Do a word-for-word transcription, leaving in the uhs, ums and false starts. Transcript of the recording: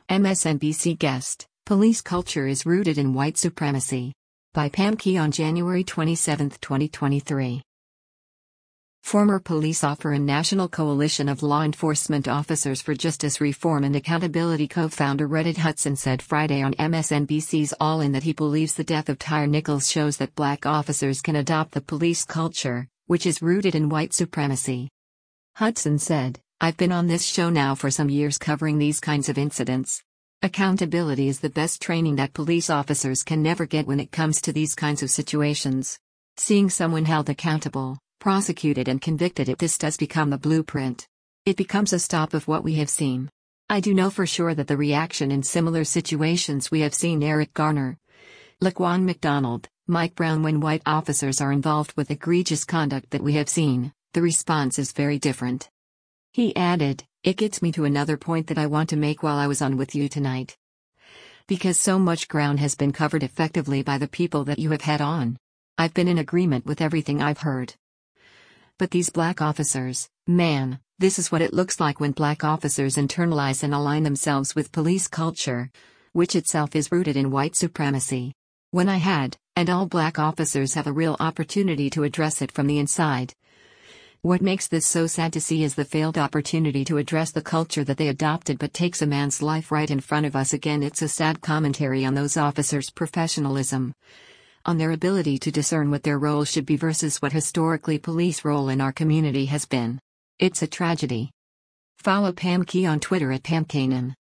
M S N B C guest, Police Culture is Rooted in White Supremacy. By Pam Key on January twenty-seventh, twenty twenty-three. Former police officer and National Coalition of Law Enforcement Officers for Justice Reform and Accountability co-founder Reddit Hudson said Friday on M S N B C's All In that he believes the death of Tyre Nichols shows that black officers can adopt the police culture, which is rooted in white supremacy. Hudson said, "I've been on this show now for some years covering these kinds of incidents. Accountability is the best training that police officers can never get when it comes to these kinds of situations. Seeing someone held accountable, prosecuted and convicted, it this does become the blueprint. It becomes a stop of what we have seen. I do know for sure that the reaction in similar situations we have seen Eric Garner, Laquan McDonald, Mike Brown, when white officers are involved with egregious conduct that we have seen, the response is very different." He added, "It gets me to another point that I want to make while I was on with you tonight. Because so much ground has been covered effectively by the people that you have had on. I've been in agreement with everything I've heard. But these black officers, man, this is what it looks like when black officers internalize and align themselves with police culture, which itself is rooted in white supremacy. When I had, and all black officers have a real opportunity to address it from the inside. What makes this so sad to see is the failed opportunity to address the culture that they adopted but takes a man's life right in front of us again. It's a sad commentary on those officers' professionalism, on their ability to discern what their role should be versus what historically police role in our community has been. It's a tragedy." Follow Pam Key on Twitter at Pam Kanan.